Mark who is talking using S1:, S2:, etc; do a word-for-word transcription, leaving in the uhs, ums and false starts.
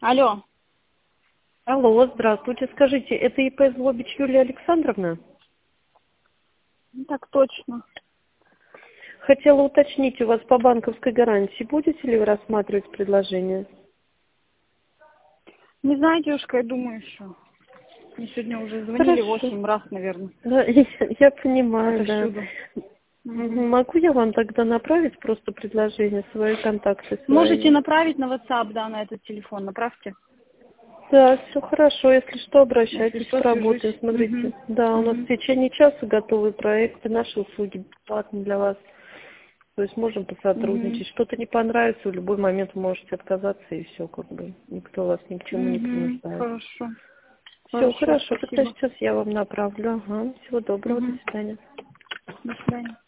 S1: Алло.
S2: Алло, здравствуйте. Скажите, это ИП Злобич Юлия Александровна?
S1: Так точно.
S2: Хотела уточнить, у вас по банковской гарантии будете ли вы рассматривать предложение?
S1: Не знаю, девушка, я думаю еще. Мне сегодня уже звонили
S2: Хорошо.
S1: восемь раз, наверное.
S2: Да, я, я понимаю, да.
S1: Отовсюду.
S2: Мгм.
S1: Мгм.
S2: Могу я вам тогда направить просто предложение, свои контакты
S1: Можете
S2: свои?
S1: направить на WhatsApp, да, на этот телефон, направьте.
S2: Да, все хорошо. Если что,
S1: Если
S2: обращайтесь,
S1: что,
S2: поработаем.
S1: свяжусь.
S2: Смотрите,
S1: Мгм.
S2: да, у нас в
S1: Мгм.
S2: течение часа готовы проекты, наши услуги бесплатно для вас. То есть можем
S1: Мгм.
S2: посотрудничать. Что-то не понравится, в любой момент вы можете отказаться, и все, как бы. Никто вас ни к чему не
S1: Мгм.
S2: принуждает.
S1: Хорошо.
S2: Все
S1: Хорошо,
S2: хорошо, тогда
S1: спасибо.
S2: сейчас я вам направлю. Ага, всего доброго, до
S1: Мгм.
S2: свидания.
S1: До свидания.